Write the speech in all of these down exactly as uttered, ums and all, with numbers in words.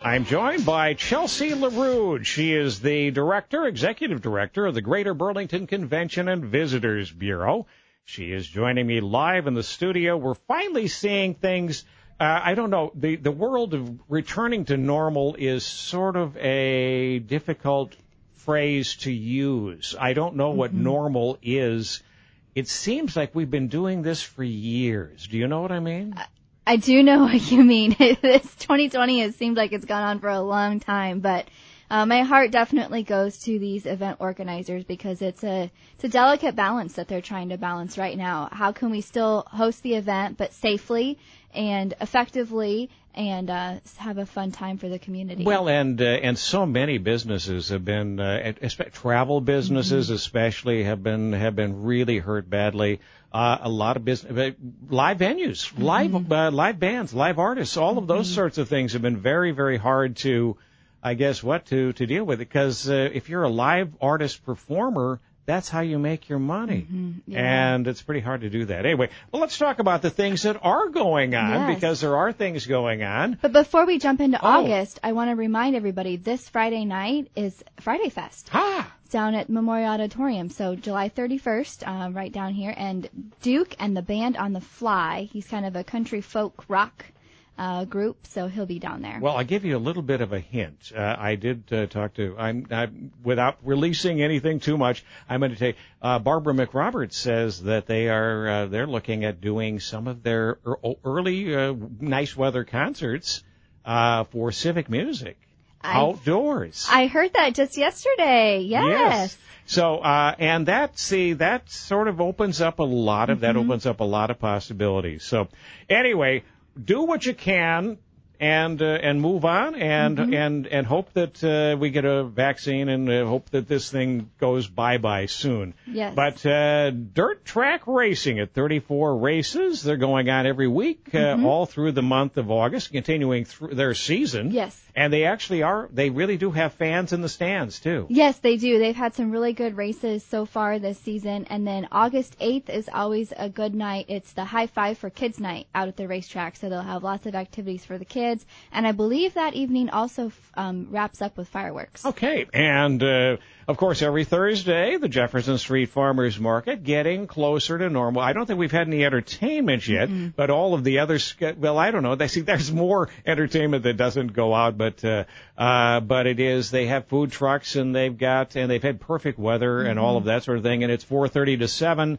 I'm joined by Chelsea LaRue. She is the director, executive director of the Greater Burlington Convention and Visitors Bureau. She is joining me live in the studio. We're finally seeing things, uh, I don't know, the, the world of returning to normal is sort of a difficult phrase to use. I don't know what mm-hmm. normal is. It seems like we've been doing this for years. Do you know what I mean? Uh- I do know what you mean. This twenty twenty has seemed like it's gone on for a long time, but uh, my heart definitely goes to these event organizers because it's a it's a delicate balance that they're trying to balance right now. How can we still host the event but safely and effectively and uh, have a fun time for the community? Well, and uh, and so many businesses have been, uh, travel businesses mm-hmm. especially, have been have been really hurt badly. Uh, a lot of business, live venues, mm-hmm. live uh, live bands, live artists, all of those mm-hmm. sorts of things have been very, very hard to, I guess, what to to deal with. Because uh, if you're a live artist performer, that's how you make your money. Mm-hmm. Yeah. And it's pretty hard to do that. Anyway, well, let's talk about the things that are going on, yes. because there are things going on. But before we jump into oh. August, I want to remind everybody this Friday night is Friday Fest. Ah. It's down at Memorial Auditorium. So July thirty-first, um, right down here. And Duke and the band On the Fly, he's kind of a country folk rock Uh, group, so he'll be down there. Well, I'll give you a little bit of a hint. Uh, I did uh, talk to, I'm, I'm without releasing anything too much, I'm going to tell you, uh, Barbara McRoberts says that they are, uh, they're looking at doing some of their early uh, nice weather concerts uh, for civic music. I, outdoors. I heard that just yesterday. Yes. Yes. So, uh, and that, see, that sort of opens up a lot of, mm-hmm. that opens up a lot of possibilities. So, anyway, do what you can and uh, and move on and mm-hmm. and and hope that uh, we get a vaccine and uh, hope that this thing goes bye-bye soon. Yes. But uh, dirt track racing at thirty-four races. They're going on every week uh, mm-hmm. all through the month of August, continuing through their season. Yes. And they actually are, they really do have fans in the stands, too. Yes, they do. They've had some really good races so far this season. And then August eighth is always a good night. It's the High Five for Kids night out at the racetrack. So they'll have lots of activities for the kids. And I believe that evening also um, wraps up with fireworks. Okay. And, uh, of course, every Thursday, the Jefferson Street Farmers Market, getting closer to normal. I don't think we've had any entertainment yet, mm-hmm. but all of the other, well, I don't know. They see there's more entertainment that doesn't go out, but uh, uh, but it is. They have food trucks, and they've got, and they've had perfect weather mm-hmm. and all of that sort of thing. And it's four thirty to seven.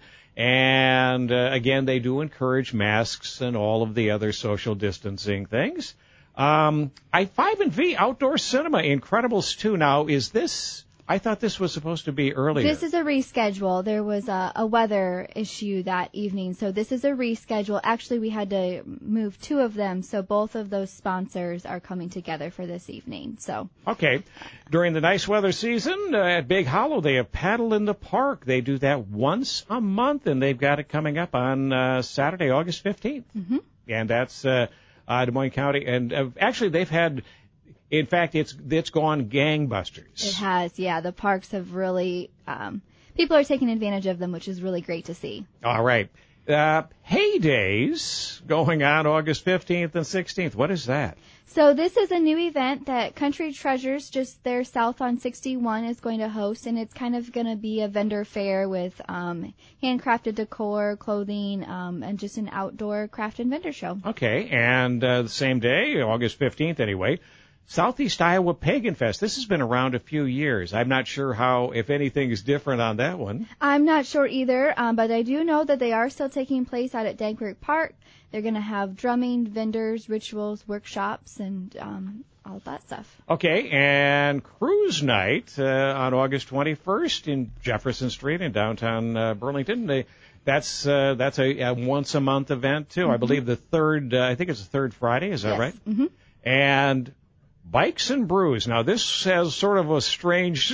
And uh, again, they do encourage masks and all of the other social distancing things. Um, I five and V Outdoor Cinema, Incredibles two. Now, is this? I thought this was supposed to be earlier. This is a reschedule. There was a, a weather issue that evening, so this is a reschedule. Actually, we had to move two of them, so both of those sponsors are coming together for this evening. So okay. During the nice weather season uh, at Big Hollow, they have Paddle in the Park. They do that once a month, and they've got it coming up on uh, Saturday, August fifteenth. Mm-hmm. And that's uh, uh, Des Moines County. And uh, actually, they've had... In fact, it's it's gone gangbusters. It has, yeah. The parks have really, um, people are taking advantage of them, which is really great to see. All right. Uh, Heydays going on August fifteenth and sixteenth. What is that? So this is a new event that Country Treasures, just there south on sixty-one, is going to host, and it's kind of going to be a vendor fair with um, handcrafted decor, clothing, um, and just an outdoor craft and vendor show. Okay, and uh, the same day, August fifteenth anyway, Southeast Iowa Pagan Fest. This has been around a few years. I'm not sure how, if anything is different on that one. I'm not sure either, um, but I do know that they are still taking place out at Dankirk Park. They're going to have drumming, vendors, rituals, workshops, and um, all that stuff. Okay, and Cruise Night uh, on August twenty-first in Jefferson Street in downtown uh, Burlington. They, that's uh, that's a, a once-a-month event, too. Mm-hmm. I believe the third, uh, I think it's the third Friday. Is that yes. right? Mm-hmm. And Bikes and Brews. Now, this has sort of a strange...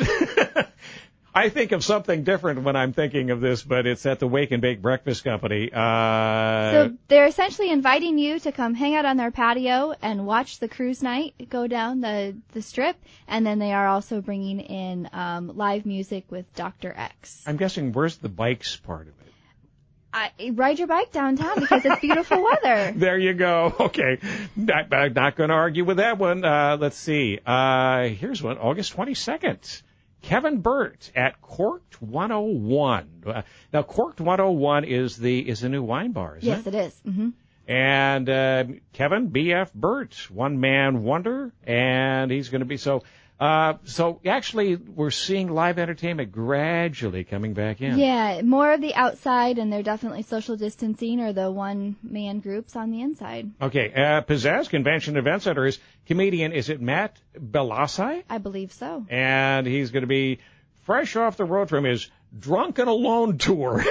I think of something different when I'm thinking of this, but it's at the Wake and Bake Breakfast Company. Uh, so they're essentially inviting you to come hang out on their patio and watch the cruise night go down the, the strip, and then they are also bringing in um, live music with Doctor X. I'm guessing, where's the bikes part of it? I, ride your bike downtown because it's beautiful weather. There you go. Okay. Not, I'm not going to argue with that one. Uh, let's see. Uh, here's one. August twenty-second. Kevin Burt at Corked one oh one. Uh, now, Corked one oh one is the is the new wine bar, isn't yes, it? Yes, it is. Mm-hmm. And uh, Kevin B F Burt, one man wonder, and he's going to be so. Uh, so actually, we're seeing live entertainment gradually coming back in. Yeah, more of the outside, and they're definitely social distancing, or the one-man groups on the inside. Okay, uh, Pizzazz Convention Event Center is comedian, is it Matt Belasai? I believe so. And he's going to be fresh off the road from his Drunken Alone tour.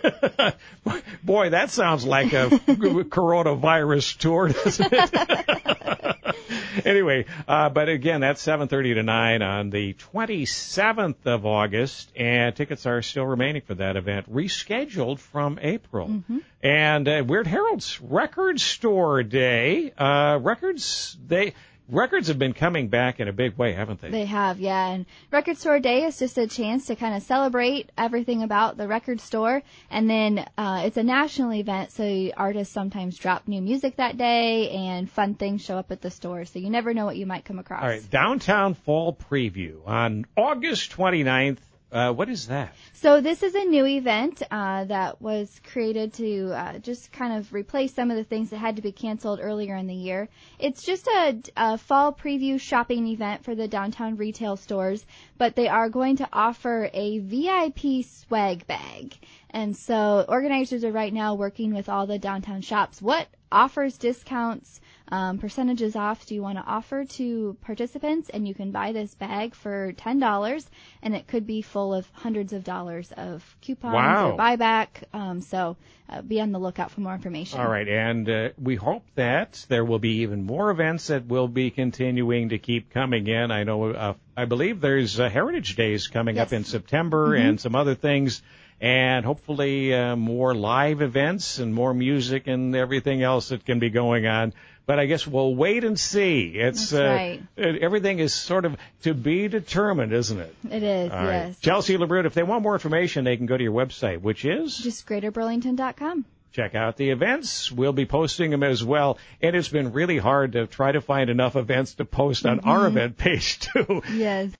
Boy, that sounds like a coronavirus tour, doesn't it? Anyway, uh, but again, that's seven thirty to nine on the twenty-seventh of August, and tickets are still remaining for that event, rescheduled from April. Mm-hmm. And uh, Weird Harold's Record Store Day. Uh, records, they... Records have been coming back in a big way, haven't they? They have, yeah. And Record Store Day is just a chance to kind of celebrate everything about the record store. And then uh, it's a national event, so artists sometimes drop new music that day and fun things show up at the store. So you never know what you might come across. All right, Downtown Fall Preview on August twenty-ninth. Uh, what is that? So this is a new event uh, that was created to uh, just kind of replace some of the things that had to be canceled earlier in the year. It's just a, a fall preview shopping event for the downtown retail stores, but they are going to offer a V I P swag bag. And so organizers are right now working with all the downtown shops. What offers, discounts, um, percentages off do you want to offer to participants? And you can buy this bag for ten dollars, and it could be full of hundreds of dollars of coupons wow. or buyback. Um, so uh, be on the lookout for more information. All right, and uh, we hope that there will be even more events that will be continuing to keep coming in. I know, uh, I believe there's uh, Heritage Days coming yes. up in September mm-hmm. and some other things. And hopefully uh, more live events and more music and everything else that can be going on. But I guess we'll wait and see. It's That's right. uh, everything is sort of to be determined, isn't it? It is, All yes. Right. Chelsea LeBrun, if they want more information, they can go to your website, which is? Just greater burlington dot com. Check out the events. We'll be posting them as well. And it's been really hard to try to find enough events to post on mm-hmm. our event page, too. Yes.